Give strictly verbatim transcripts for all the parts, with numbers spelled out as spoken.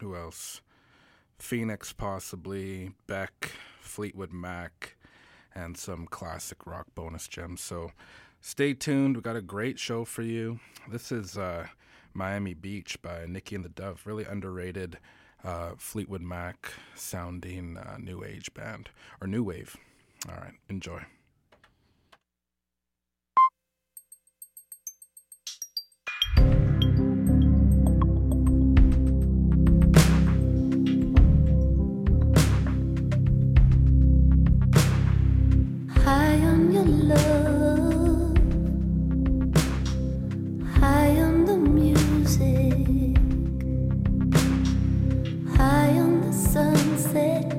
who else? Phoenix, possibly. Beck, Fleetwood Mac, and some classic rock bonus gems. So stay tuned. We got a great show for you. This is uh, Miami Beach by Nikki and the Dove. Really underrated uh, Fleetwood Mac sounding uh, new age band, or new wave. All right, enjoy. High on your love, high on the music, high on the sunset,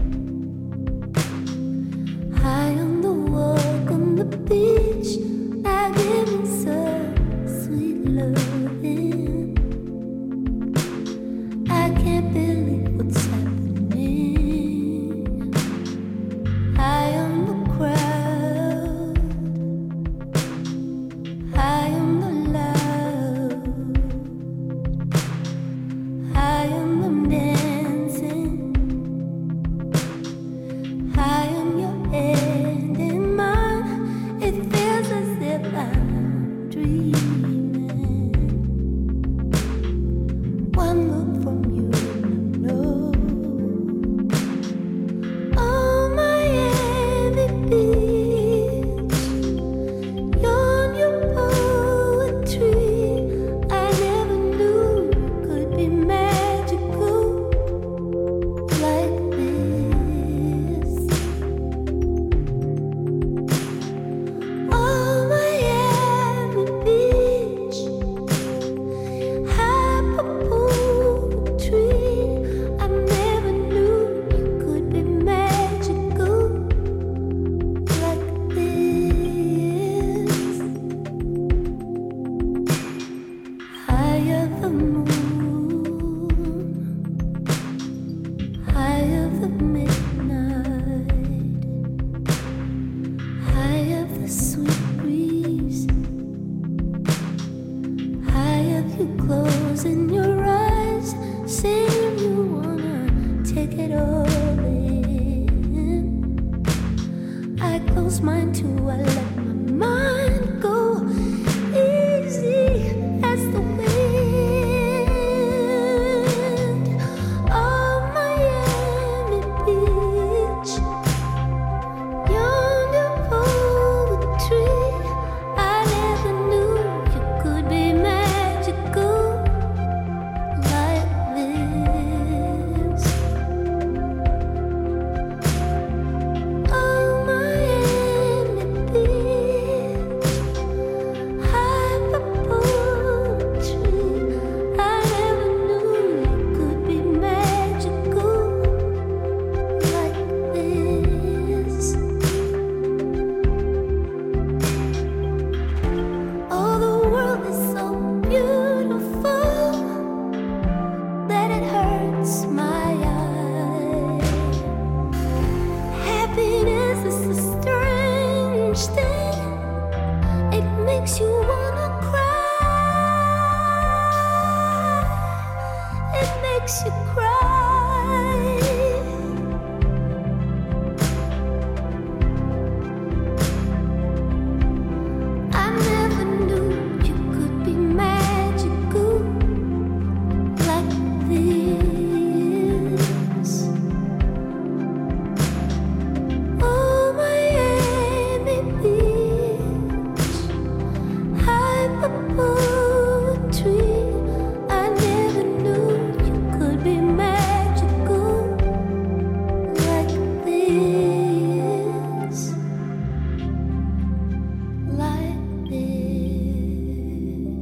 high on the walk on the beach. I give you some sweet loving. I can't believe what's happening. High on the crowd, high on the loud, high on them dancing, high on your head and mine. It feels as if I'm dreaming. One look from you and I know. Oh, Miami Beach, yawn your poetry. I never knew you could be magical like this. Oh, Miami Beach, hyper poetry. I never knew you could be magical like this. Higher the moon, higher the midnight, higher the sweet breeze, higher you closing your eyes, saying you wanna take it all in. I close mine too, I let my mind go easy as the wind. Oh, Miami Beach, yawn your poetry. I never knew you could be magical like this. Oh, Miami Beach, hyper poetry. I never knew you could be magical like this. Oh, the world is so beautiful that it hurts my eye. Happiness is a strange thing. It makes you wanna cry. It makes you cry. I never knew you could be magical like this. Oh, Miami Beach, hyper poetry. I never knew you could be magical like this. Like this.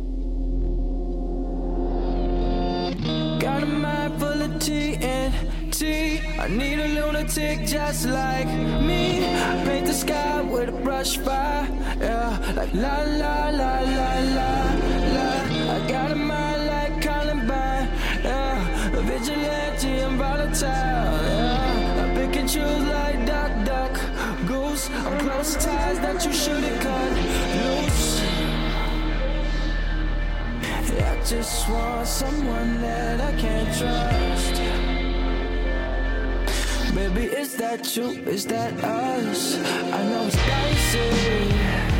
Got a mind full of T N T. see, I need a lunatic just like me. Paint the sky with a brush fire, yeah. Like la la la la la la. I got a mind like Columbine, yeah. A vigilante and volatile, yeah. I pick and choose like duck, duck, goose. I'm close ties that you shouldn't cut loose. I just want someone that I can't trust. Baby, is that you? Is that us? I know it's dicey.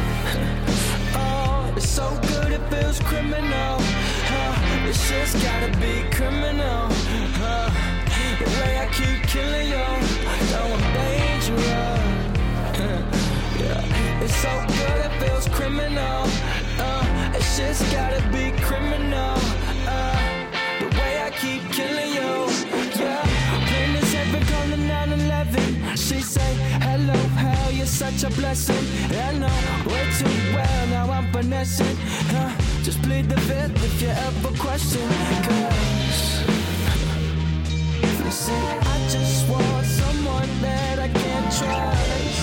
Oh, it's so good it feels criminal. Huh? It's just gotta be criminal. Huh? The way I keep killing you, know I'm dangerous. Yeah, it's so good it feels criminal. Uh, it's just gotta be criminal. Uh, the way I keep killing you. Yeah, plain as heaven, call the nine eleven. She say, hello, hell, you're such a blessing. I know way too well, now I'm finessing. Uh, just plead the fifth if you ever question. Cause, you see, I just want someone that I can't trust.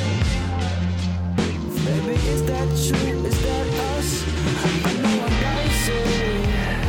Baby, is that you? Is that us? I know I'm dicey.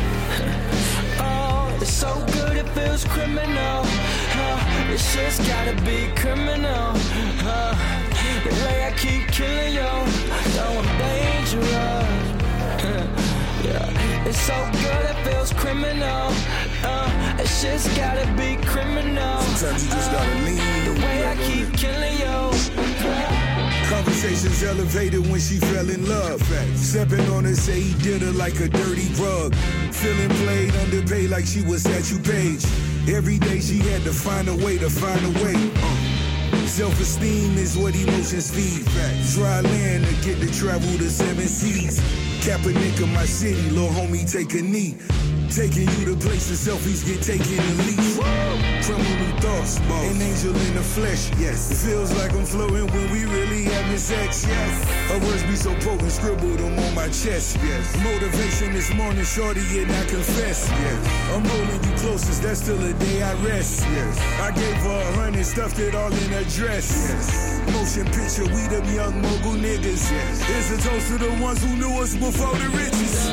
Oh, it's so good it feels criminal. Uh, it's just gotta be criminal. Uh, the way I keep killing you, know I'm dangerous. Yeah, it's so good it feels criminal. Uh, it's just gotta be criminal. Sometimes you just gotta lean. Uh, the way I keep killing you. Yeah. Conversations elevated when she fell in love. Stepping on her, say he did her like a dirty rug. Feeling played, underpaid like she was Statue Page. Every day she had to find a way to find a way. Self-esteem is what emotions feed. Dry land to get to travel the seven seas. Kaepernick of my city, little homie take a knee. Taking you to places selfies get taken and least. Criminal thoughts, an angel in the flesh, yes. It feels like I'm floating when we really having sex, yes. Her words be so potent, scribbled them on my chest, yes. Motivation this morning, shorty, and I confess, yes. I'm holding you closest, that's till the day I rest, yes. I gave her a hundred, stuffed it all in a dress, yes. Motion picture, we them young mogul niggas, yes. It's a toast to the ones who knew us before the riches.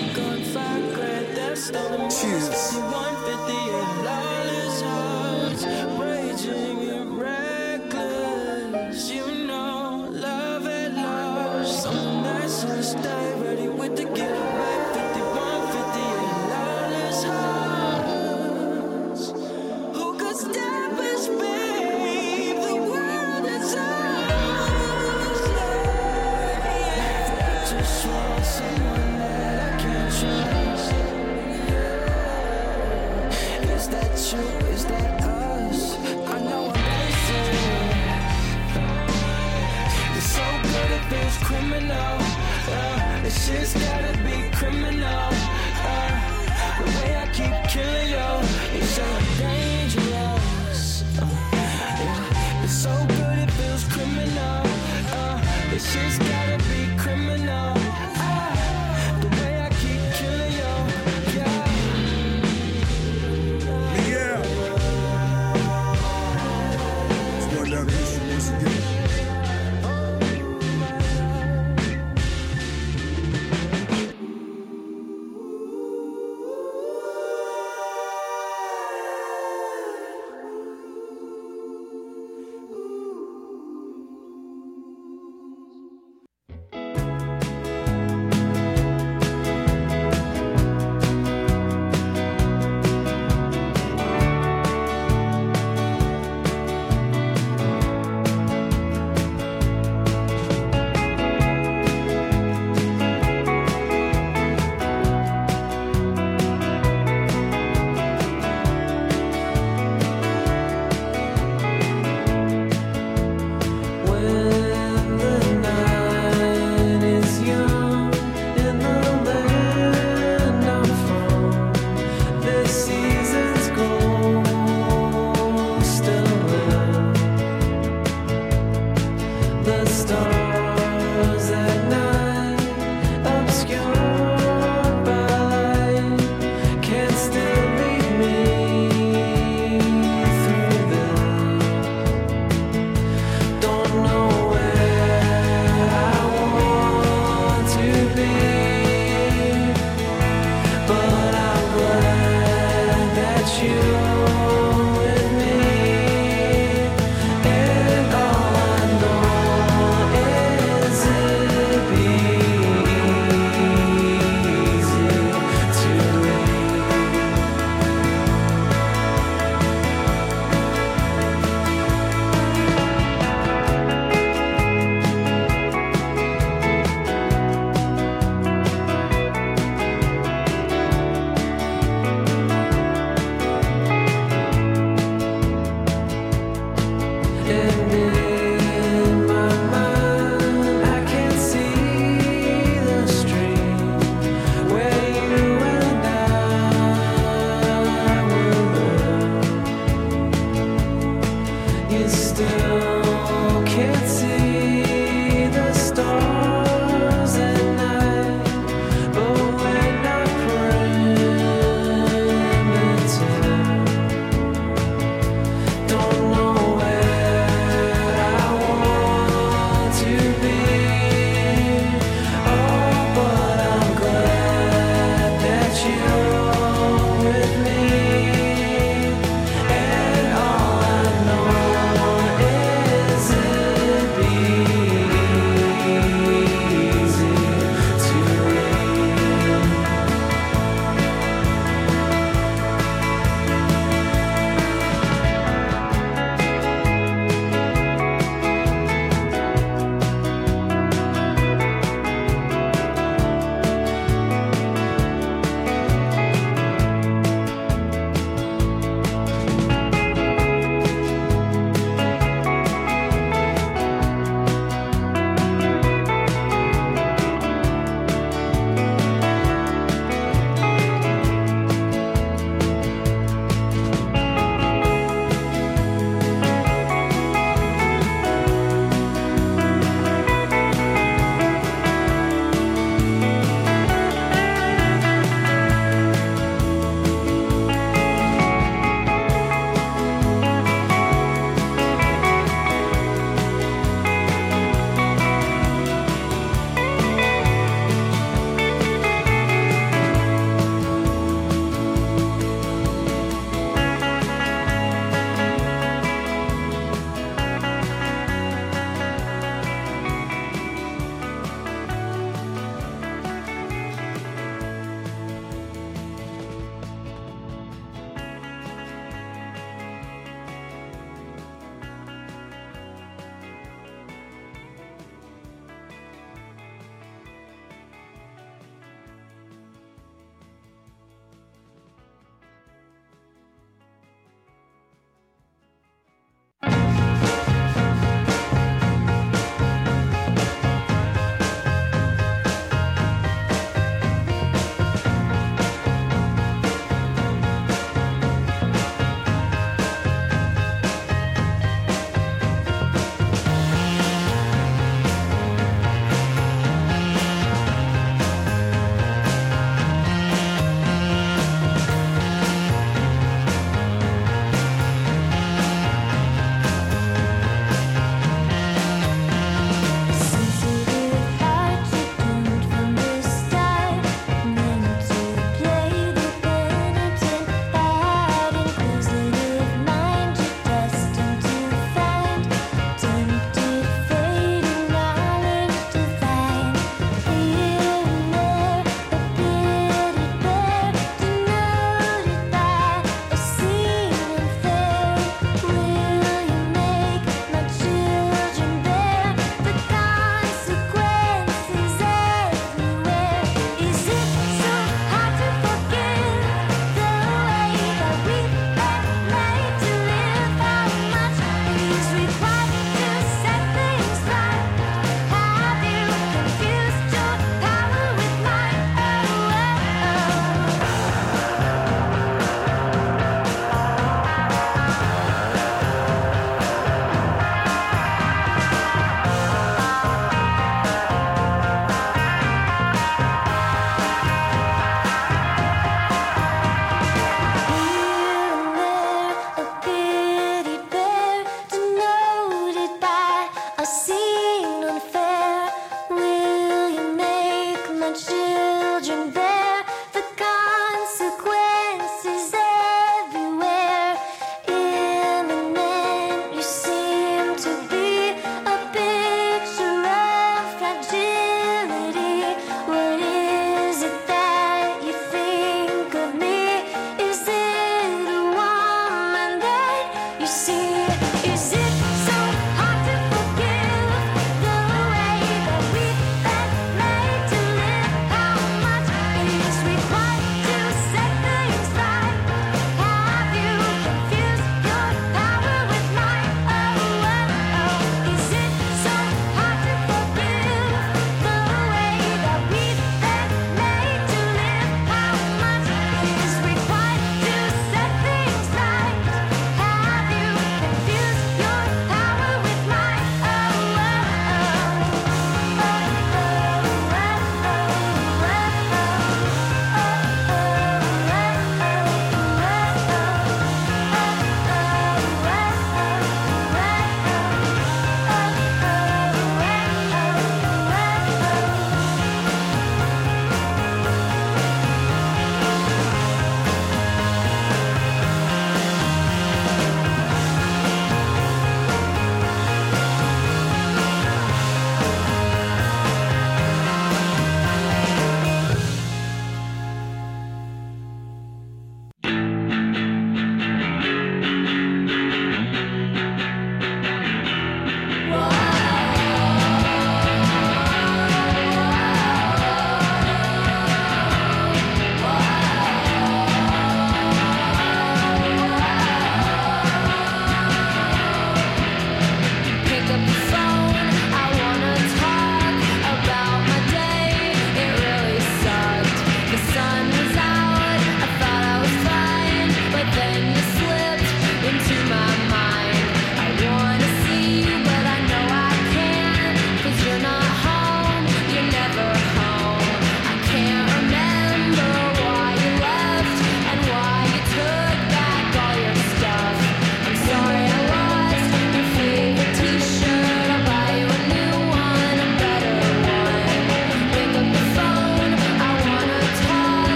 Cheers. one fifty-eight lawless hearts, raging and reckless. You know, love at large. Someone that's gonna stay ready with the getaway. fifty-one fifty-eight lawless hearts. Who could stop us, babe? The world is ours. I just want someone that I can trust. Is that you? Is that us? I know I'm basic. It's so good it feels criminal. Uh, it's just gotta be criminal. Uh, the way I keep killing you, it's so dangerous. Uh, yeah. It's so good it feels criminal. Uh, it's just gotta be criminal. Uh, the way I keep killing you, yeah. Down the history once again.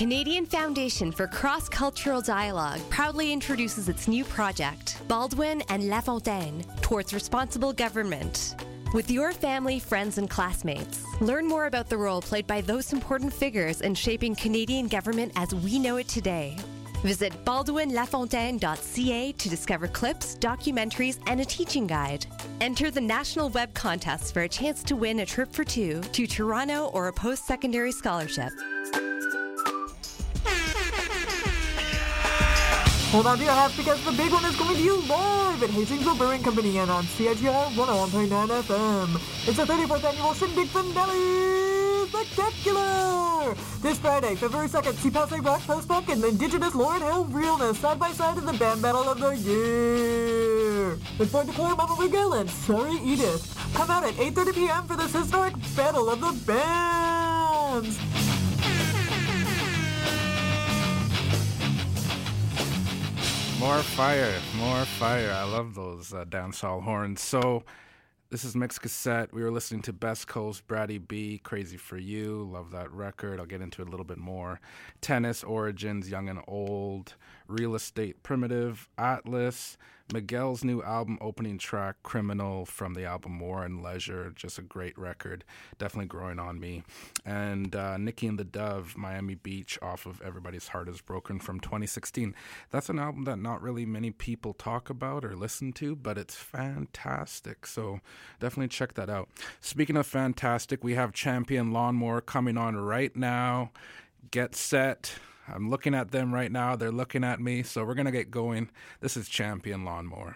Canadian Foundation for Cross-Cultural Dialogue proudly introduces its new project, Baldwin and Lafontaine, towards responsible government. With your family, friends, and classmates, learn more about the role played by those important figures in shaping Canadian government as we know it today. Visit baldwin lafontaine dot c a to discover clips, documentaries, and a teaching guide. Enter the national web contest for a chance to win a trip for two to Toronto or a post-secondary scholarship. Hold on to your hats because the big one is coming to you live at Hastings Brewing Company and on C I G R one oh one point nine F M. It's the thirty-fourth annual Shindig Finale Spectacular! This Friday, February second, see Passe Rock, Post-Punk, and Indigenous Lauren Hill Realness side by side in the Band Battle of the Year. Let's point to Claire Mama Miguel and Sorry Edith. Come out at eight thirty p.m. for this historic Battle of the Bands! More fire, more fire. I love those uh, dancehall horns. So this is Mixed Cassette. We were listening to Best Coast, Brady B, Crazy for You. Love that record. I'll get into it a little bit more. Tennis, Origins, Young and Old. Real Estate, Primitive. Atlas. Miguel's new album opening track, Criminal, from the album War and Leisure. Just a great record. Definitely growing on me. And uh, Nikki and the Dove, Miami Beach, off of Everybody's Heart is Broken from twenty sixteen. That's an album that not really many people talk about or listen to, but it's fantastic. So definitely check that out. Speaking of fantastic, we have Champion Lawnmower coming on right now. Get set. I'm looking at them right now. They're looking at me. So we're going to get going. This is Champion Lawnmower.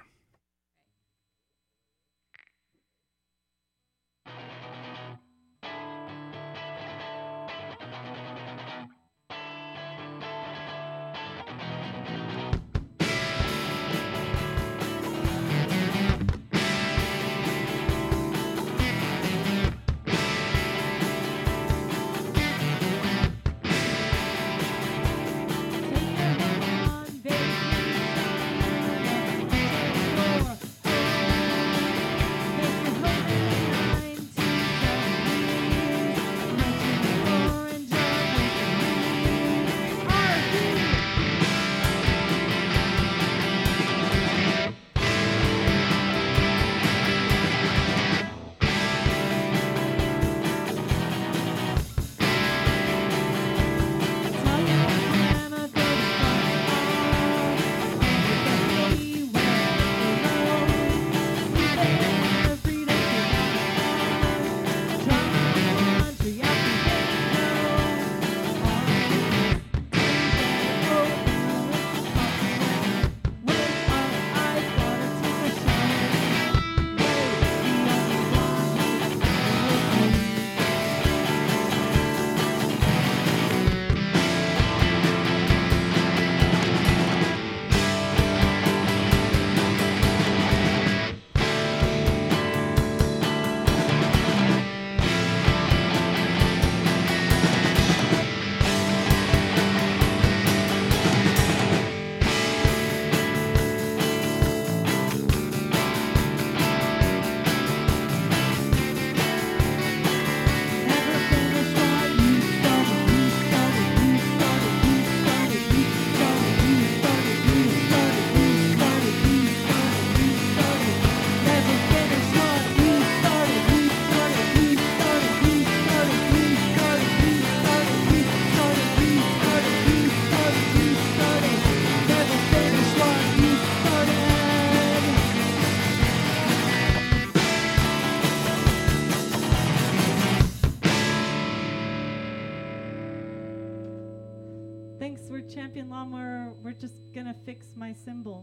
Champion Lawnmower, we're just gonna fix my cymbal.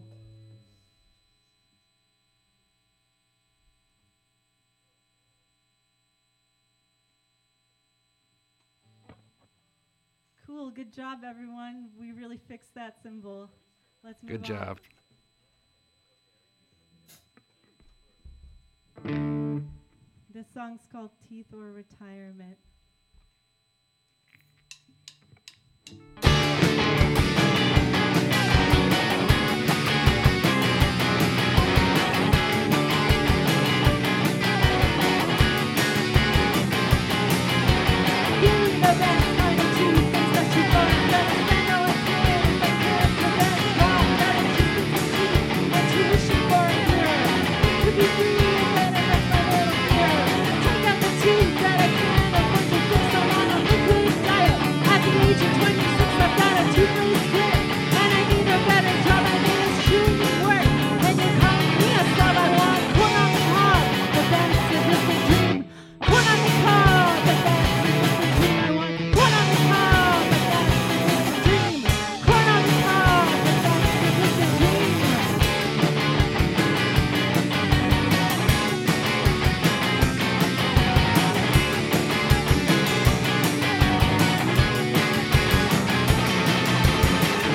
Cool, good job everyone. We really fixed that cymbal. Let's move Good on. job. This song's called Teeth or Retirement. You know that kind of two things that you both know.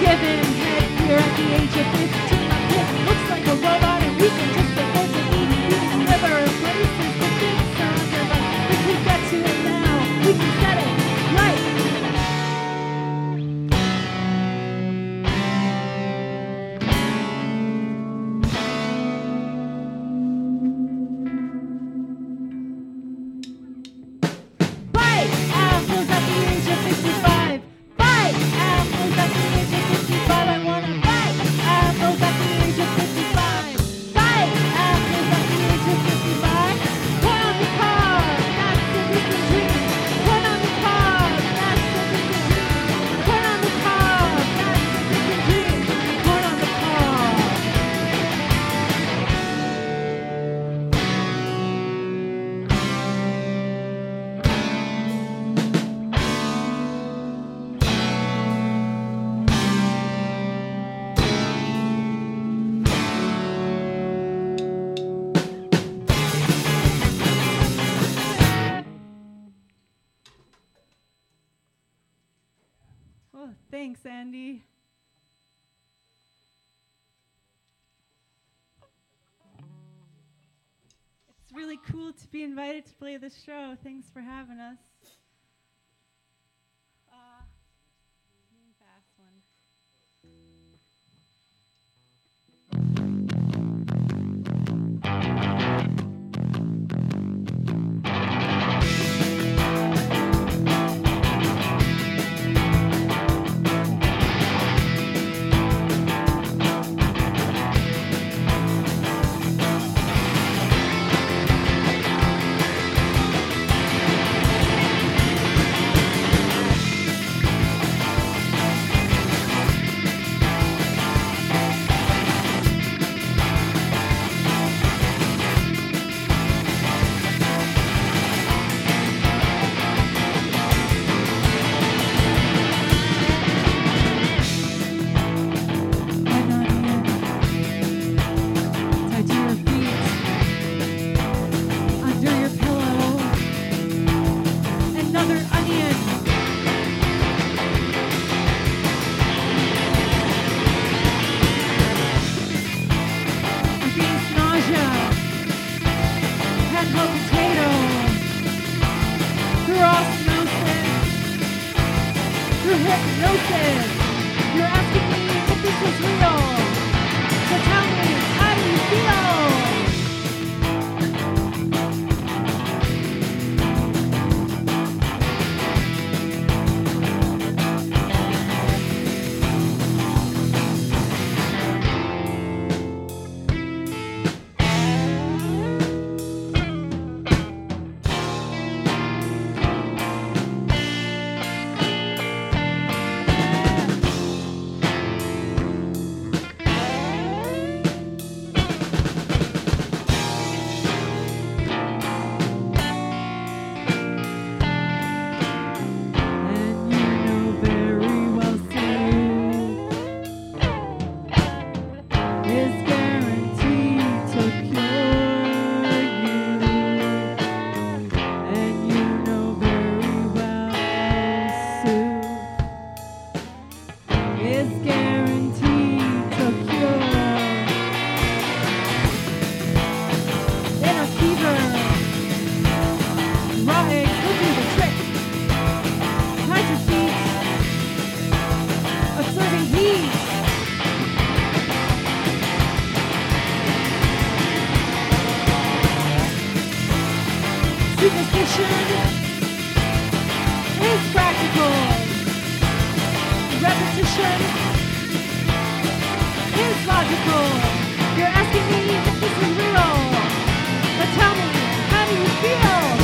given headgear at the age of fifteen. My kid looks like a robot and we can just afford to eat these liver places. The things are under, but we can get to it now. We can set it right. Bite apples at the age of fifty-five. Bite apples at the age of fifty-five. I wanna bite apples at the age of fifty-five. Bite apples at the age of fifty-five. Put on the car, that's the distant dream. Put on the car, that's the distant dream. Put on the car, that's the distant dream. Put on the car. Oh, thanks, Andy. It's really cool to be invited to play this show. Thanks for having us. Uh, moving fast one. Hypnosis. You're asking me if this is real. So tell me, how do you feel? And you know very well soon is guaranteed to cure you. And you know very well soon is guaranteed to cure. In a fever, raw eggs will do the trick. Hide your feet, observing heat. Superstition is practical. Repetition is logical. You're asking me if this is real, but tell me, how do you feel?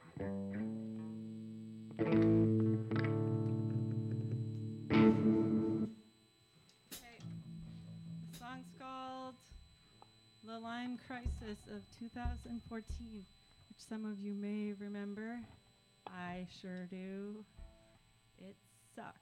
Okay. The song's called The Lyme Crisis of two thousand fourteen, which some of you may remember. I sure do. It sucked.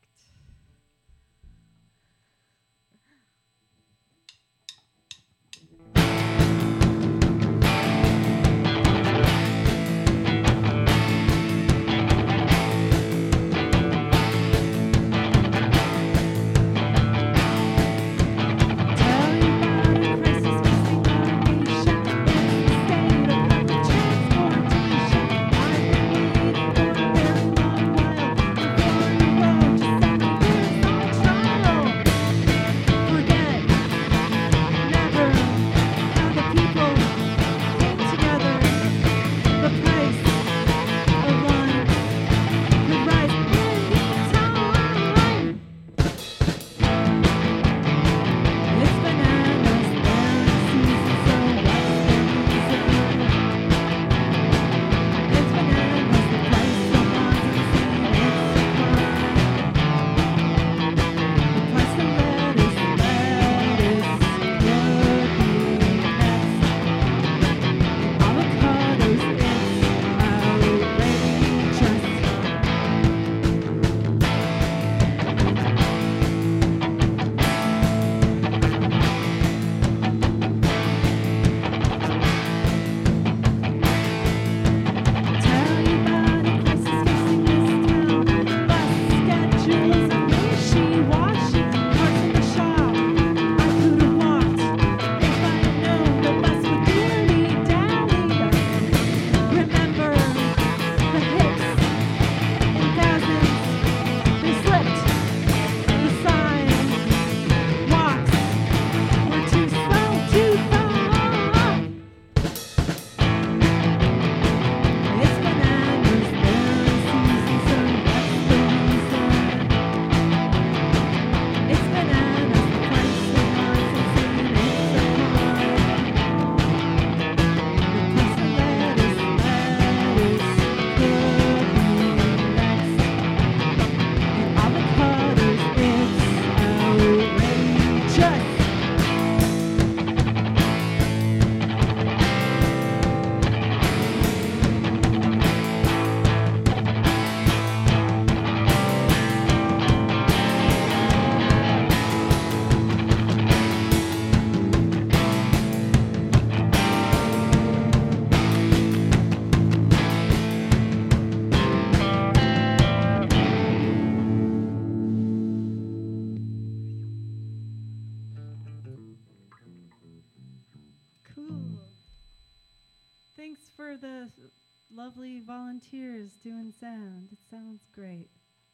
Thanks for the lovely volunteers doing sound. It sounds great.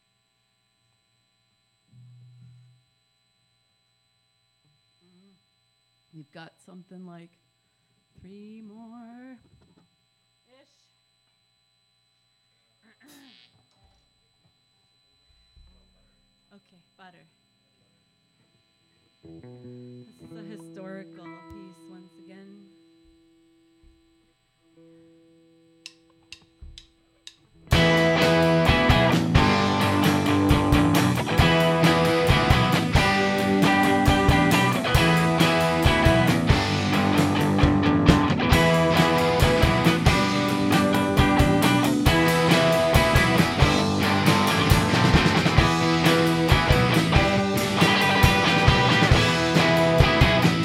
We've got something like three more ish. Okay, butter. This is a historical piece once again. Thank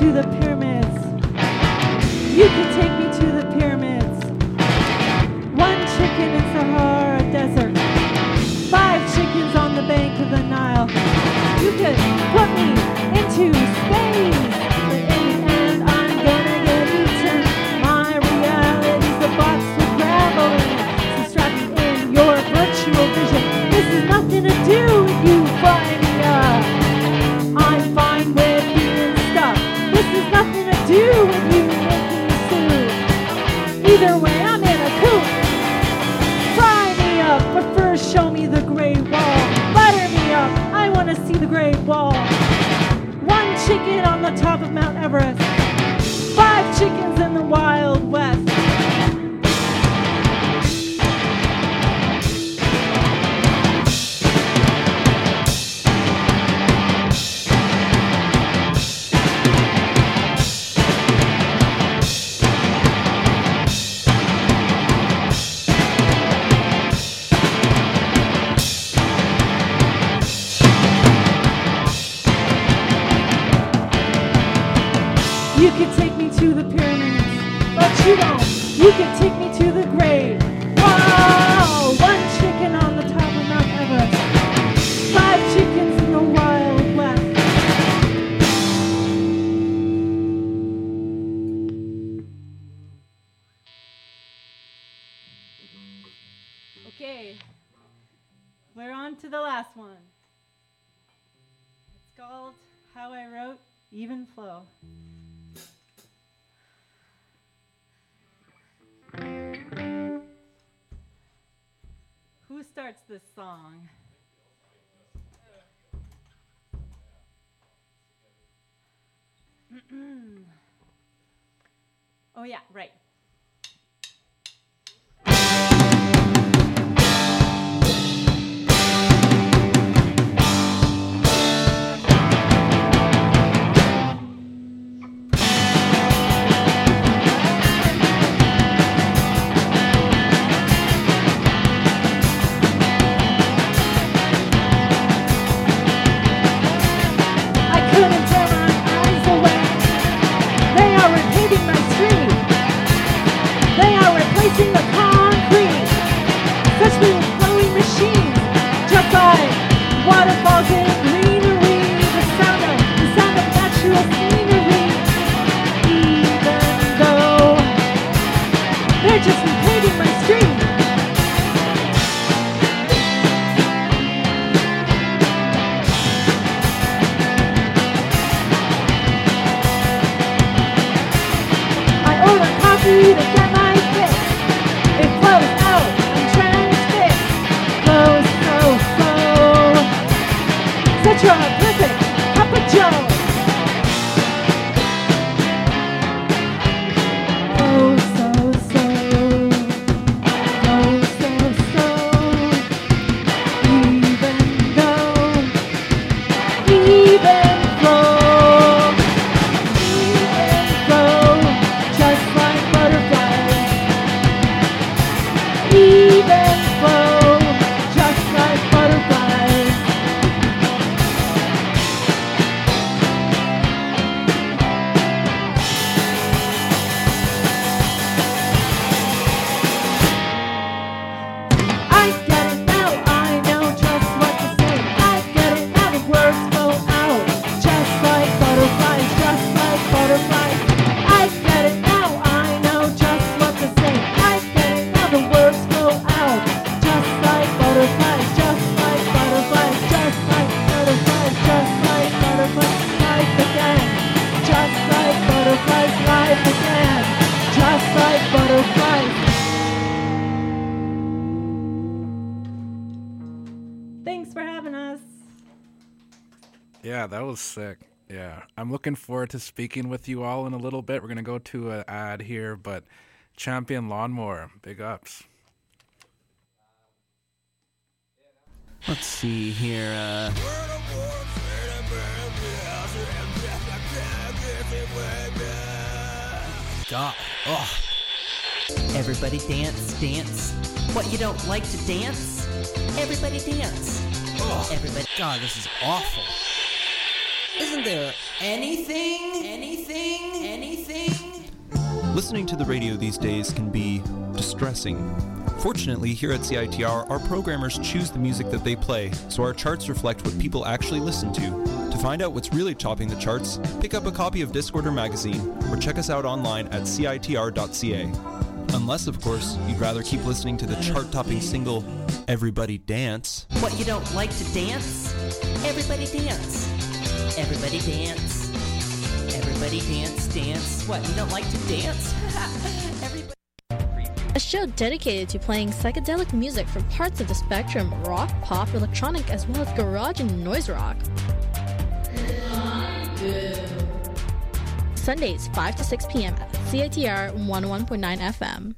to the pyramids. You can take me to the pyramids. One chicken in Sahara Desert. Five chickens on the bank of the Nile. You could put me into space. And I'm gonna get eaten. My reality's a box with graveling. So strap me in your virtual vision. This is nothing to do with you, fly me up. I'm fine with being stuck. This is nothing to do with you making me sue. Either way, I'm in a coop. Fry me up, but first show me the Great Wall. Butter me up, I want to see the Great Wall. One chicken on the top of Mount Everest. Five chickens in the Wild West. You could take me to the pyramids, but you don't. You could take me to the grave. Wow! One chicken on the top of Mount Everest. Five chickens in the Wild West. Okay, we're on to the last one. It's called How I Wrote Even Flow. Who starts this song? Oh yeah, right. Yeah, that was sick. Yeah, I'm looking forward to speaking with you all in a little bit. We're going to go to an ad here, but Champion Lawnmower, big ups. Let's see here. Uh... God. Oh. Everybody dance, dance. What, you don't like to dance? Everybody dance. Oh. Everybody. God, this is awful. Isn't there Anything, anything, anything. Listening to the radio these days can be distressing. Fortunately, here at C I T R, our programmers choose the music that they play, so our charts reflect what people actually listen to. To find out what's really topping the charts, pick up a copy of Discorder magazine, or check us out online at C I T R dot C A. Unless, of course, you'd rather keep listening to the chart-topping single, Everybody Dance. What, you don't like to dance? Everybody dance. Everybody dance. Everybody dance, dance. What, you don't like to dance? Everybody. A show dedicated to playing psychedelic music from parts of the spectrum, rock, pop, electronic, as well as garage and noise rock. Sundays, five to six p.m. at C I T R one oh one point nine F M.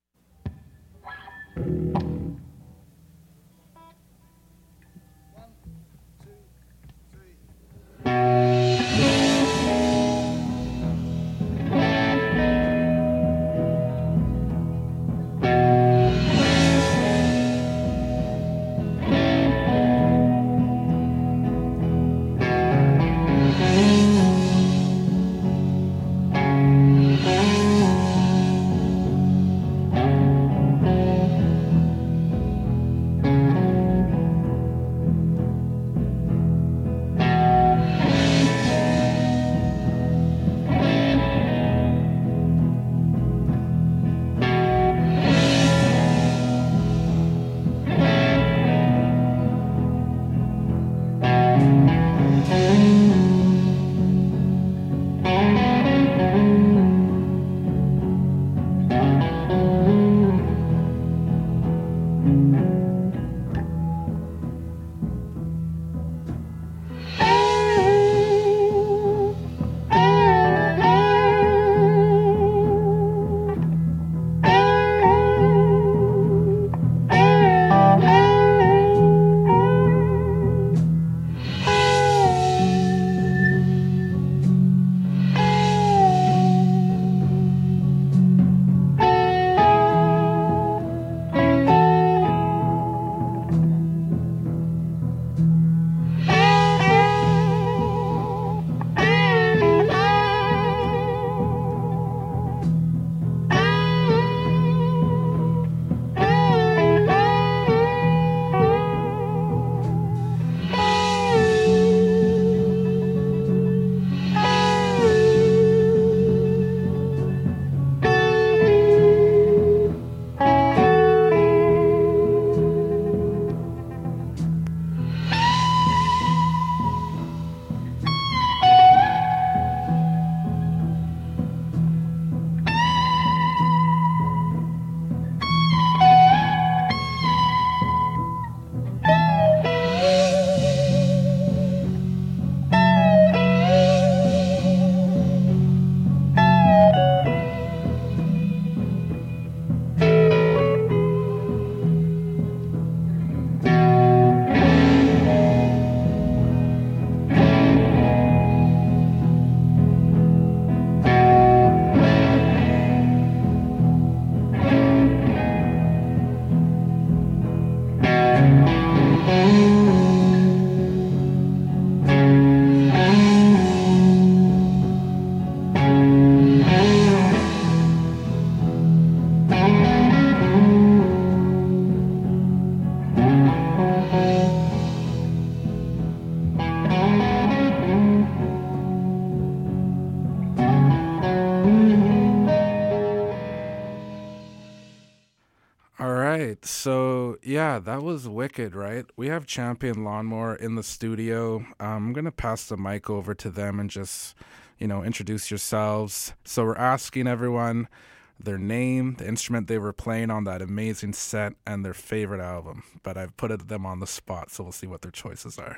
So, yeah, that was wicked, right? We have Champion Lawnmower in the studio. Um, I'm going to pass the mic over to them and just, you know, introduce yourselves. So we're asking everyone their name, the instrument they were playing on that amazing set, and their favorite album. But I've put it, them on the spot, so we'll see what their choices are.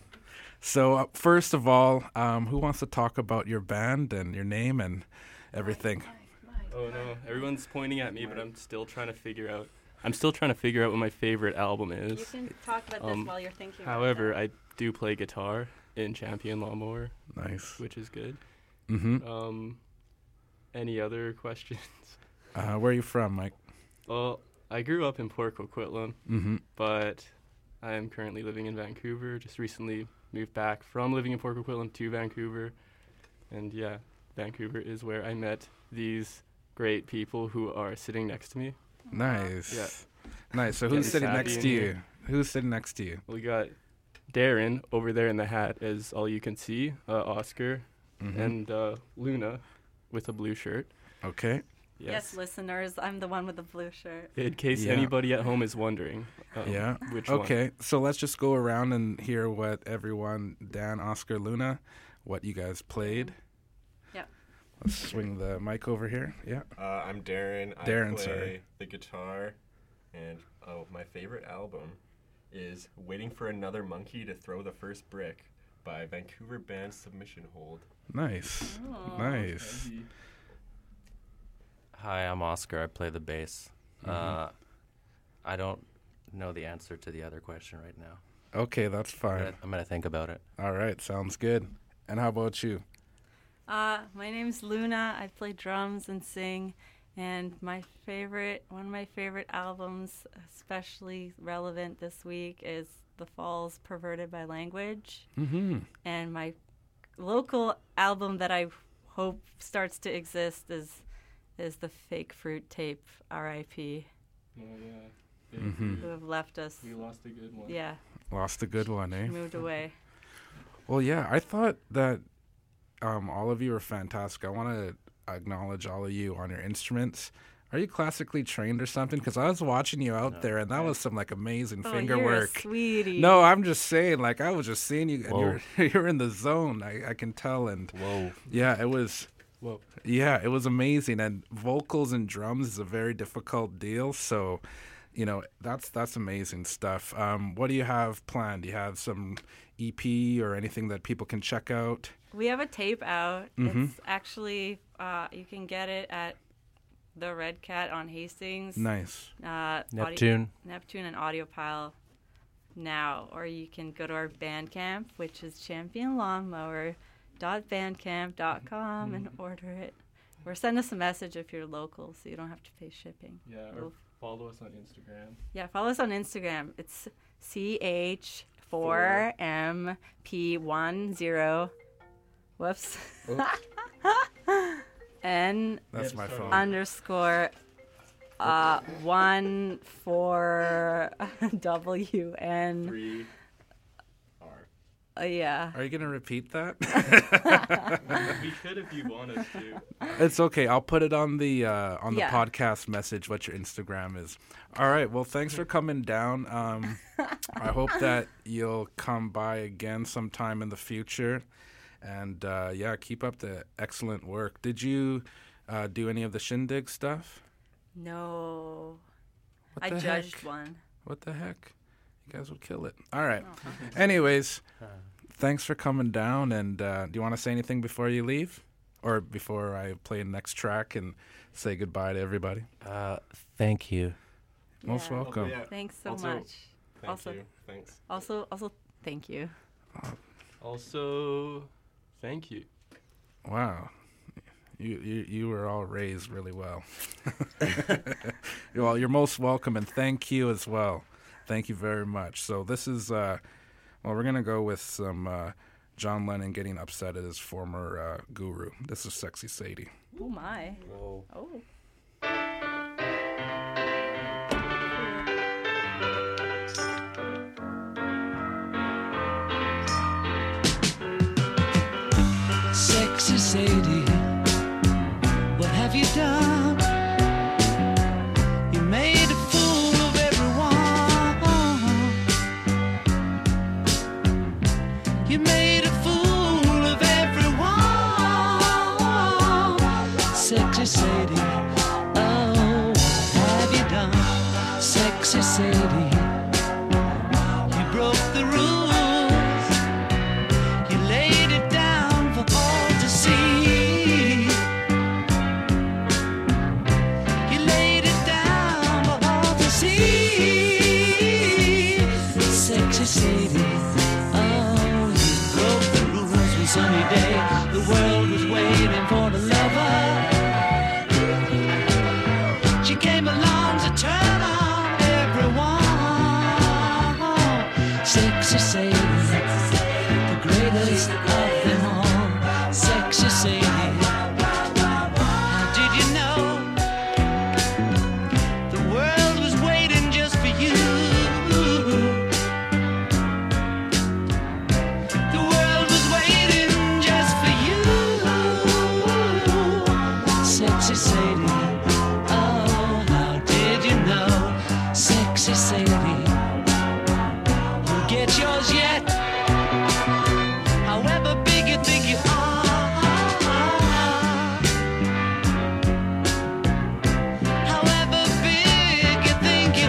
So, uh, first of all, um, who wants to talk about your band and your name and everything? Oh, no. Everyone's pointing at me, but I'm still trying to figure out. I'm still trying to figure out what my favorite album is. You can talk about um, this while you're thinking. However, I do play guitar in Champion Lawnmower. Nice. Which is good. Mm-hmm. Um, any other questions? Uh, where are you from, Mike? Well, I grew up in Port Coquitlam, mm-hmm. but I am currently living in Vancouver. Just recently moved back from living in Port Coquitlam to Vancouver. And yeah, Vancouver is where I met these great people who are sitting next to me. Nice. Yeah. Nice. So Getting who's sitting sappy next in to you? here. Who's sitting next to you? We got Darren over there in the hat, as all you can see, uh, Oscar, Mhm. and uh, Luna with a blue shirt. Okay. Yes. listeners, I'm the one with the blue shirt. In case Yeah. anybody at home is wondering. Um, Yeah. Which one. Okay. So let's just go around and hear what everyone, Dan, Oscar, Luna, what you guys played. Yep. Let's swing the mic over here. Yeah. Uh, I'm Darren. Darren, I play sorry. the guitar, and oh, my favorite album is "Waiting for Another Monkey to Throw the First Brick" by Vancouver band Submission Hold. Nice. Oh. Nice. Hi, I'm Oscar. I play the bass. Mhm. Uh, I don't know the answer to the other question right now. Okay, that's I'm fine. gonna, I'm gonna think about it. All right, sounds good. And how about you? Uh, my name's Luna. I play drums and sing. And my favorite, one of my favorite albums, especially relevant this week, is The Falls' Perverted by Language. Mm-hmm. And my local album that I hope starts to exist is is the Fake Fruit tape, R I P Oh, yeah. Mhm. who have left us. We lost a good one. Yeah, Lost a good one, eh? moved away. Well, yeah, I thought that um, all of you are fantastic. I want to acknowledge all of you on your instruments. Are you classically trained or something? Because I was watching you out No. there, and that was some like amazing Oh, finger you're work. a sweetie. No, I'm just saying, like I was just seeing you, and Whoa. you're you're in the zone. I, I can tell, and Whoa. yeah, it was. Whoa. Yeah, it was amazing, and vocals and drums is a very difficult deal. So, you know, that's that's amazing stuff. Um, what do you have planned? Do you have some E P or anything that people can check out? We have a tape out. Mhm. It's actually, uh, you can get it at the Red Cat on Hastings. Nice. Uh, Neptune. Audio, Neptune and Audiophile now. Or you can go to our Bandcamp, which is champion lawnmower dot bandcamp dot com and order it. Or send us a message if you're local so you don't have to pay shipping. Yeah, or We'll- follow us on Instagram. Yeah, follow us on Instagram. It's C H four M P one zero. Whoops. N That's my phone. underscore uh one four W N. Three. Uh, yeah. Are you gonna repeat that? We could if you want us to. It's okay. I'll put it on the uh, on the Yeah. podcast message what your Instagram is. All right. Well, thanks for coming down. Um, I hope that you'll come by again sometime in the future. And uh, yeah, keep up the excellent work. Did you uh, do any of the shindig stuff? No. What I the judged heck? one. What the heck? You guys would kill it. All right. Anyways, thanks for coming down. And uh, do you want to say anything before you leave? Or before I play the next track and say goodbye to everybody? Uh, thank you. Most Yeah. welcome. Yeah. Thanks so Also, much. Thank Also- you. Thanks. Also, also, thank you. Also, thank you. Wow. You, you you were all raised really well. Well, you're most welcome, and thank you as well. Thank you very much. So this is, uh, well, we're going to go with some uh, John Lennon getting upset at his former uh, guru. This is Sexy Sadie. Oh my. Whoa. Oh. Sexy Sadie, what have you done? You made a fool of everyone. You made a fool of everyone. Sexy Sadie, oh, what have you done? Sexy Sadie, you broke the rules. You laid it down for all to see. You laid it down for all to see. Sexy Sadie, oh, you broke the rules one sunny day. The world was waiting for the lover. She came along to turn on everyone. Sexy Sadie, the greatest of them all. Sexy Sadie. sexy Sadie. You'll get yours yet, however big you think you are. However big you think you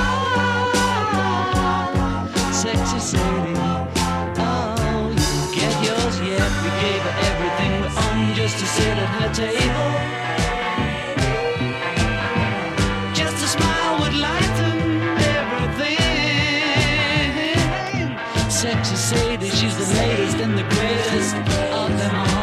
are, sexy Sadie. Oh, you'll get yours yet. We gave her everything we own just to sit at her table. Just a smile would lighten everything. Sexy Sadie, she's the latest and the greatest of them all.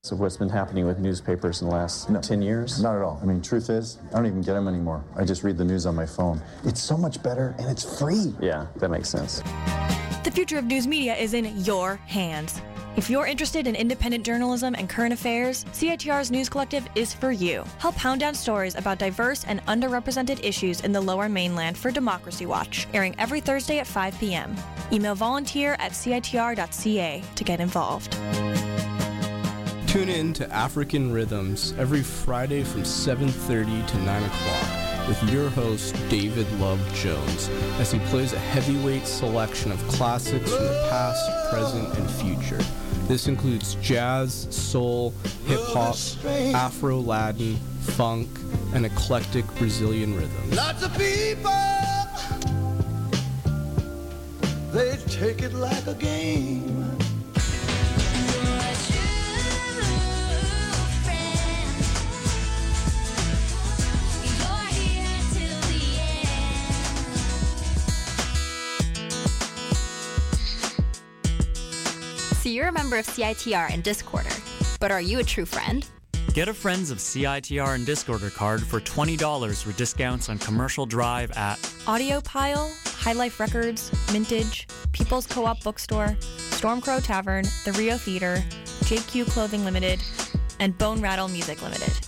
of what's been happening with newspapers in the last no, ten years? Not at all. I mean, truth is, I don't even get them anymore. I just read the news on my phone. It's so much better, and it's free. Yeah, that makes sense. The future of news media is in your hands. If you're interested in independent journalism and current affairs, C I T R's News Collective is for you. Help hound down stories about diverse and underrepresented issues in the Lower Mainland for Democracy Watch, airing every Thursday at five p.m. Email volunteer at C I T R dot C A to get involved. Tune in to African Rhythms every Friday from seven thirty to nine o'clock with your host, David Love Jones, as he plays a heavyweight selection of classics from the past, present, and future. This includes jazz, soul, hip-hop, Afro-Latin, funk, and eclectic Brazilian rhythms. Lots of people, they take it like a game. So you're a member of C I T R and Discorder, but are you a true friend? Get a Friends of C I T R and Discorder card for twenty dollars with discounts on Commercial Drive at Audiopile, High Life Records, Mintage, People's Co-op Bookstore, Stormcrow Tavern, The Rio Theater, J Q Clothing Limited, and Bone Rattle Music Limited.